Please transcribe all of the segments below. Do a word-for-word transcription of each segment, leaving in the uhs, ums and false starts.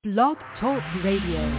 Blog Talk Radio.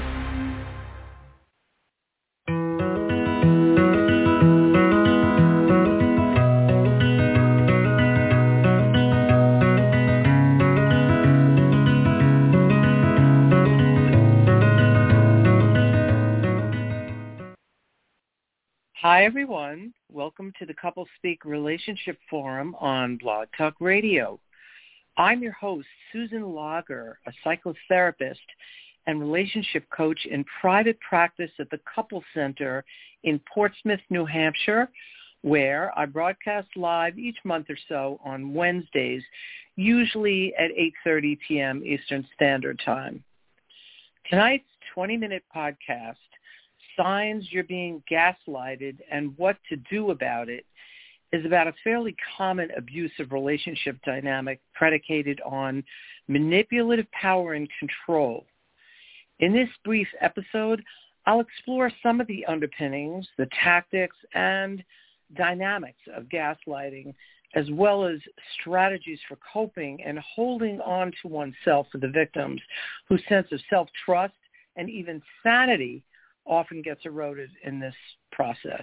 Hi, everyone. Welcome to the Couple Speak Relationship Forum on Blog Talk Radio. I'm your host, Susan Lager, a psychotherapist and relationship coach in private practice at the Couple Center in Portsmouth, New Hampshire, where I broadcast live each month or so on Wednesdays, usually at eight thirty p.m. Eastern Standard Time. Tonight's twenty-minute podcast, Signs You're Being Gaslighted and What to Do About It, is about a fairly common abusive relationship dynamic predicated on manipulative power and control. In this brief episode, I'll explore some of the underpinnings, the tactics, and dynamics of gaslighting, as well as strategies for coping and holding on to oneself for the victims whose sense of self-trust and even sanity often gets eroded in this process.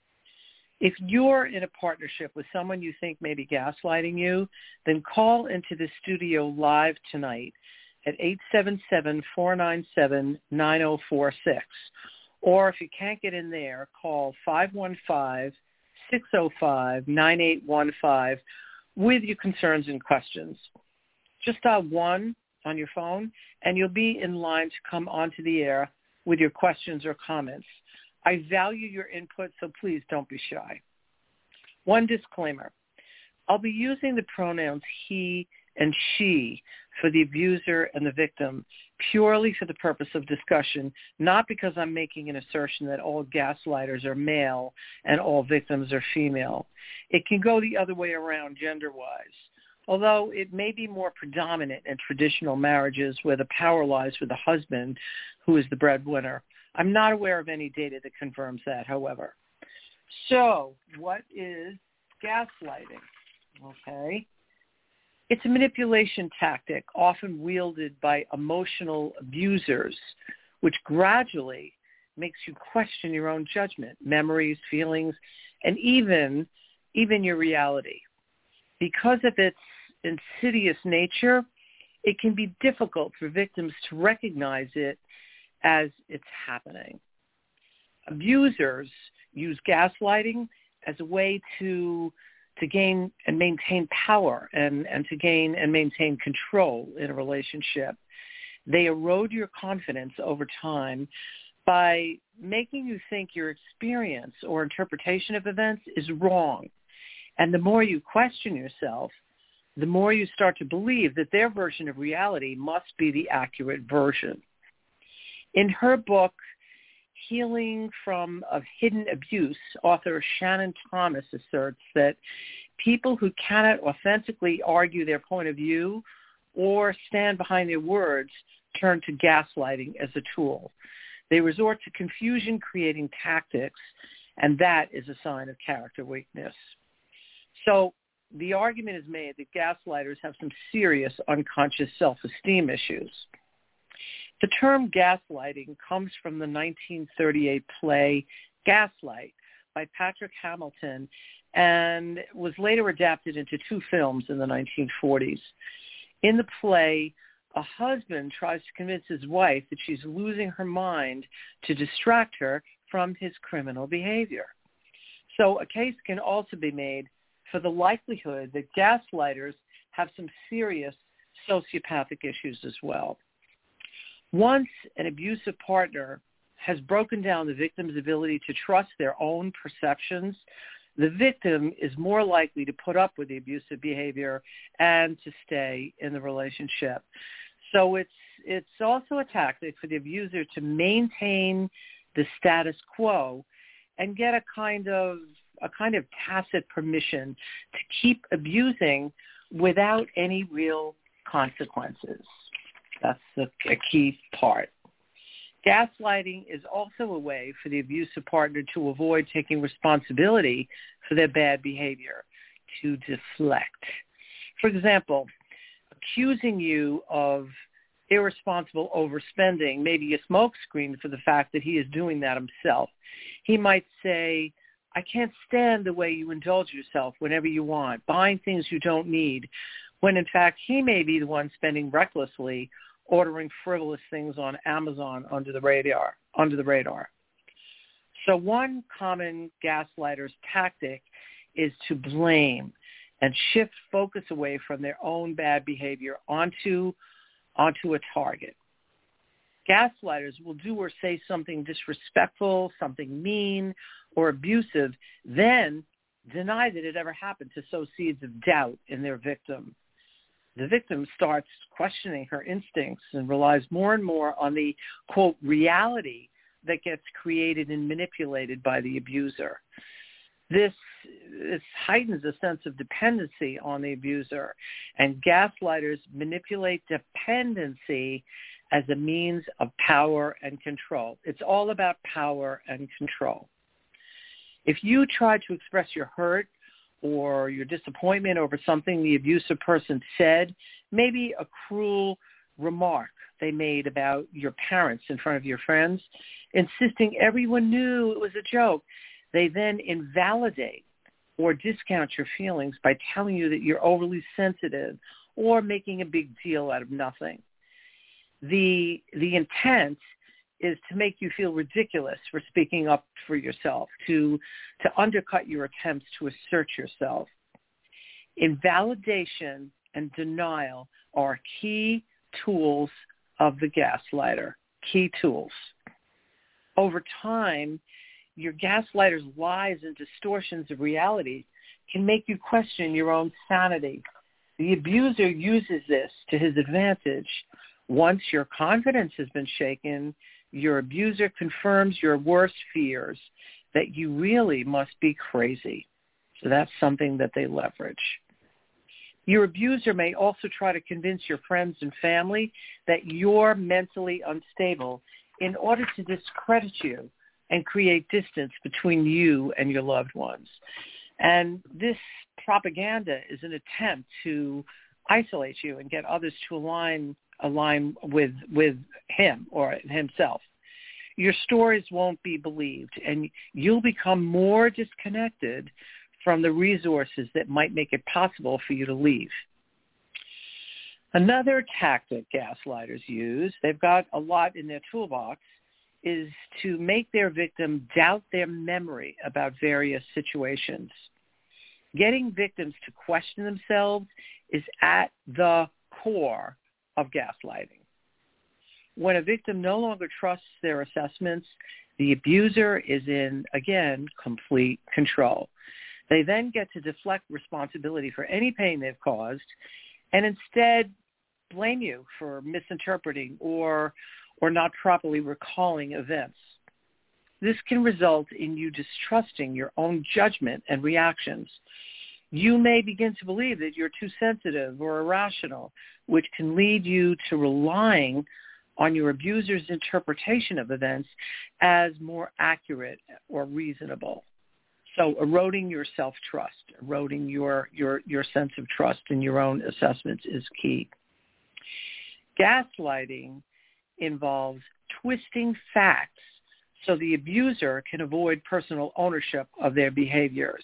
If you're in a partnership with someone you think may be gaslighting you, then call into the studio live tonight at eight seven seven, four nine seven, nine zero four six. Or if you can't get in there, call five one five, six zero five, nine eight one five with your concerns and questions. Just dial one on your phone, and you'll be in line to come onto the air with your questions or comments. I value your input, so please don't be shy. One disclaimer. I'll be using the pronouns he and she for the abuser and the victim purely for the purpose of discussion, not because I'm making an assertion that all gaslighters are male and all victims are female. It can go the other way around gender-wise, although it may be more predominant in traditional marriages where the power lies with the husband, who is the breadwinner. I'm not aware of any data that confirms that, however. So, what is gaslighting? Okay. It's a manipulation tactic often wielded by emotional abusers, which gradually makes you question your own judgment, memories, feelings, and even, even your reality. Because of its insidious nature, it can be difficult for victims to recognize it as it's happening. Abusers use gaslighting as a way to to gain and maintain power and, and to gain and maintain control in a relationship. They erode your confidence over time by making you think your experience or interpretation of events is wrong. And the more you question yourself, the more you start to believe that their version of reality must be the accurate version. In her book, Healing from a Hidden Abuse, author Shannon Thomas asserts that people who cannot authentically argue their point of view or stand behind their words turn to gaslighting as a tool. They resort to confusion-creating tactics, and that is a sign of character weakness. So the argument is made that gaslighters have some serious unconscious self-esteem issues. The term gaslighting comes from the nineteen thirty-eight play Gaslight by Patrick Hamilton and was later adapted into two films in the nineteen forties. In the play, a husband tries to convince his wife that she's losing her mind to distract her from his criminal behavior. So a case can also be made for the likelihood that gaslighters have some serious sociopathic issues as well. Once an abusive partner has broken down the victim's ability to trust their own perceptions, the victim is more likely to put up with the abusive behavior and to stay in the relationship. So it's it's also a tactic for the abuser to maintain the status quo and get a kind of a kind of tacit permission to keep abusing without any real consequences. That's a, a key part. Gaslighting is also a way for the abusive partner to avoid taking responsibility for their bad behavior, to deflect. For example, accusing you of irresponsible overspending, maybe a smokescreen for the fact that he is doing that himself. He might say, I can't stand the way you indulge yourself whenever you want, buying things you don't need, when in fact he may be the one spending recklessly, ordering frivolous things on Amazon under the radar. Under the radar. So one common gaslighter's tactic is to blame and shift focus away from their own bad behavior onto, onto a target. Gaslighters will do or say something disrespectful, something mean or abusive, then deny that it ever happened to sow seeds of doubt in their victim. The victim starts questioning her instincts and relies more and more on the, quote, reality that gets created and manipulated by the abuser. This, this heightens a sense of dependency on the abuser, and gaslighters manipulate dependency as a means of power and control. It's all about power and control. If you try to express your hurt or your disappointment over something the abusive person said, maybe a cruel remark they made about your parents in front of your friends, insisting everyone knew it was a joke, they then invalidate or discount your feelings by telling you that you're overly sensitive or making a big deal out of nothing. The, the intent is to make you feel ridiculous for speaking up for yourself, to, to undercut your attempts to assert yourself. Invalidation and denial are key tools of the gaslighter, key tools. Over time, your gaslighter's lies and distortions of reality can make you question your own sanity. The abuser uses this to his advantage. Once your confidence has been shaken, your abuser confirms your worst fears, that you really must be crazy. So that's something that they leverage. Your abuser may also try to convince your friends and family that you're mentally unstable in order to discredit you and create distance between you and your loved ones. And this propaganda is an attempt to isolate you and get others to align align with with him or himself. Your stories won't be believed, and you'll become more disconnected from the resources that might make it possible for you to leave. Another tactic gaslighters use, they've got a lot in their toolbox, is to make their victim doubt their memory about various situations. Getting victims to question themselves is at the core of gaslighting. When a victim no longer trusts their assessments, the abuser is in, again, complete control. They then get to deflect responsibility for any pain they've caused and instead blame you for misinterpreting or or not properly recalling events. This can result in you distrusting your own judgment and reactions. You may begin to believe that you're too sensitive or irrational, which can lead you to relying on your abuser's interpretation of events as more accurate or reasonable. So eroding your self-trust, eroding your, your, your sense of trust in your own assessments is key. Gaslighting involves twisting facts so the abuser can avoid personal ownership of their behaviors.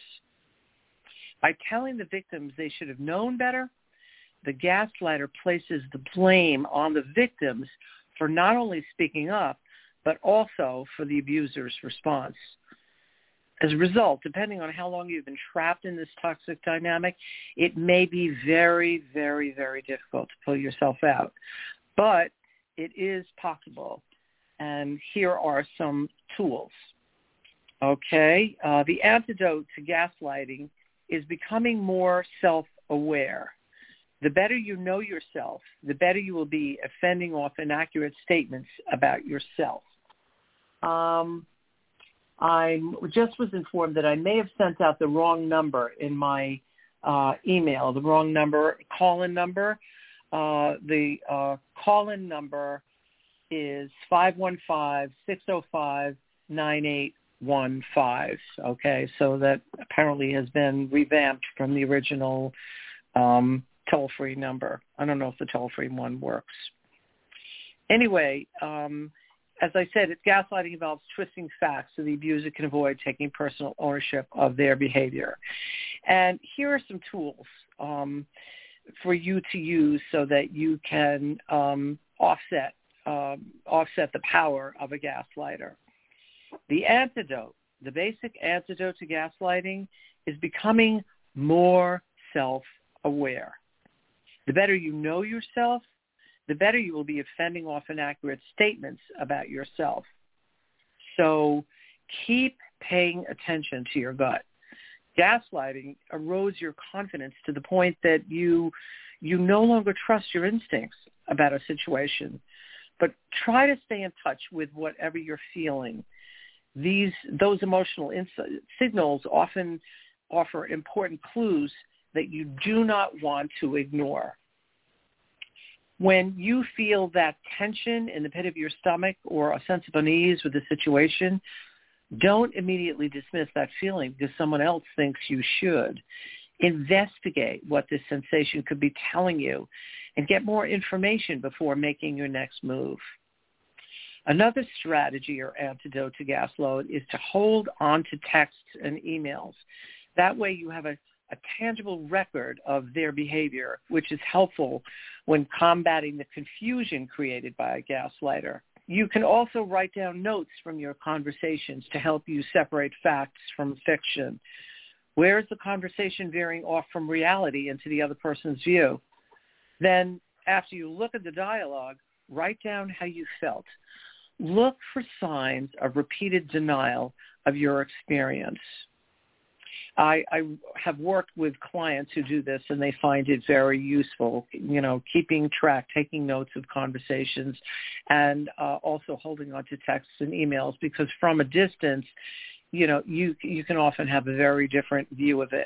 By telling the victims they should have known better, the gaslighter places the blame on the victims for not only speaking up, but also for the abuser's response. As a result, depending on how long you've been trapped in this toxic dynamic, it may be very, very, very difficult to pull yourself out. But it is possible, and here are some tools. Okay, uh, the antidote to gaslighting is becoming more self-aware. The better you know yourself, the better you will be at fending off inaccurate statements about yourself. Um, I just was informed that I may have sent out the wrong number in my uh, email, the wrong number, call-in number. Uh, the uh, call-in number is five one five, six oh five, nine eight one five. Okay, so that apparently has been revamped from the original um, toll-free number. I don't know if the toll-free one works. Anyway, um, as I said, it, gaslighting involves twisting facts so the abuser can avoid taking personal ownership of their behavior. And here are some tools um, for you to use so that you can um, offset um, offset the power of a gaslighter. The antidote, the basic antidote to gaslighting is becoming more self-aware. The better you know yourself, the better you will be at fending off inaccurate statements about yourself. So keep paying attention to your gut. Gaslighting erodes your confidence to the point that you you no longer trust your instincts about a situation. But try to stay in touch with whatever you're feeling. These those emotional ins- signals often offer important clues that you do not want to ignore. When you feel that tension in the pit of your stomach or a sense of unease with the situation, don't immediately dismiss that feeling because someone else thinks you should. Investigate what this sensation could be telling you and get more information before making your next move. Another strategy or antidote to gaslight is to hold on to texts and emails. That way you have a, a tangible record of their behavior, which is helpful when combating the confusion created by a gaslighter. You can also write down notes from your conversations to help you separate facts from fiction. Where is the conversation veering off from reality into the other person's view? Then, after you look at the dialogue, write down how you felt. Look for signs of repeated denial of your experience. I, I have worked with clients who do this, and they find it very useful, you know, keeping track, taking notes of conversations, and uh, also holding on to texts and emails, because from a distance, you know, you you can often have a very different view of it.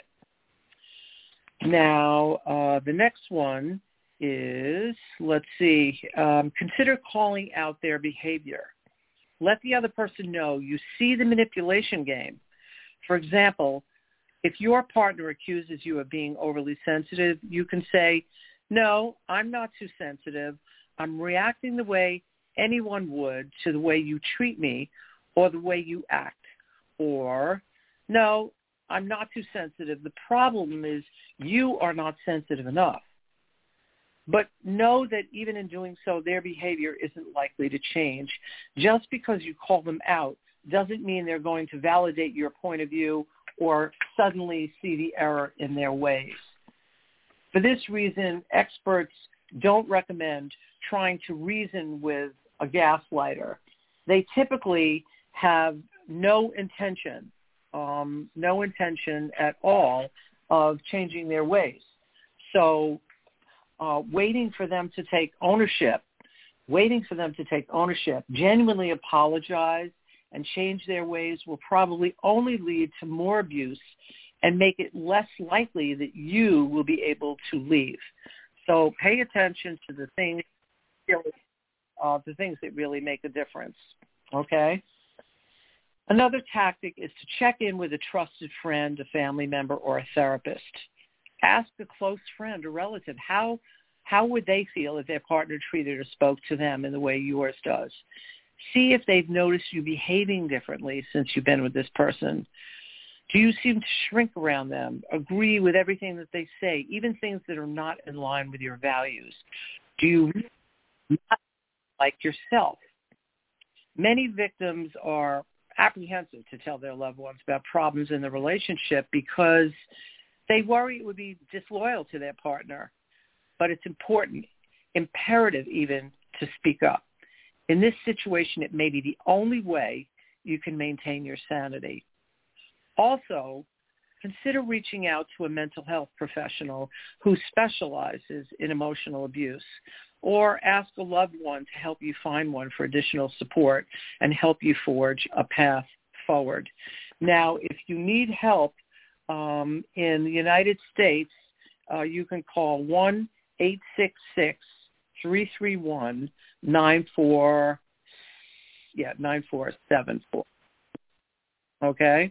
Now, uh, the next one is, let's see, um, consider calling out their behavior. Let the other person know you see the manipulation game. For example, if your partner accuses you of being overly sensitive, you can say, no, I'm not too sensitive. I'm reacting the way anyone would to the way you treat me or the way you act. Or, no, I'm not too sensitive. The problem is you are not sensitive enough. But know that even in doing so, their behavior isn't likely to change. Just because you call them out doesn't mean they're going to validate your point of view or suddenly see the error in their ways. For this reason, experts don't recommend trying to reason with a gaslighter. They typically have no intention, um, no intention at all of changing their ways. So uh, waiting for them to take ownership, waiting for them to take ownership, genuinely apologize, and change their ways will probably only lead to more abuse and make it less likely that you will be able to leave. So pay attention to the things, uh, the things that really make a difference, okay? Another tactic is to check in with a trusted friend, a family member, or a therapist. Ask a close friend or relative, how, how would they feel if their partner treated or spoke to them in the way yours does? See if they've noticed you behaving differently since you've been with this person. Do you seem to shrink around them, agree with everything that they say, even things that are not in line with your values? Do you not like yourself? Many victims are apprehensive to tell their loved ones about problems in the relationship because they worry it would be disloyal to their partner. But it's important, imperative even, to speak up. In this situation, it may be the only way you can maintain your sanity. Also, consider reaching out to a mental health professional who specializes in emotional abuse, or ask a loved one to help you find one for additional support and help you forge a path forward. Now, if you need help um, in the United States, uh, you can call one eight six six, three three one, nine four yeah nine four seven four. Okay,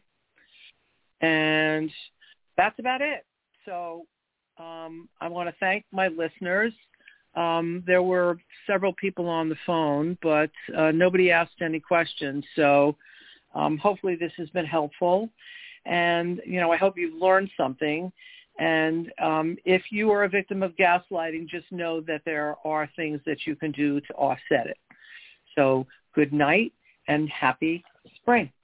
and that's about it. So um, I want to thank my listeners Um, there were several people on the phone, but uh, nobody asked any questions. So um, hopefully this has been helpful. And, you know, I hope you've learned something. And um, if you are a victim of gaslighting, just know that there are things that you can do to offset it. So good night and happy spring.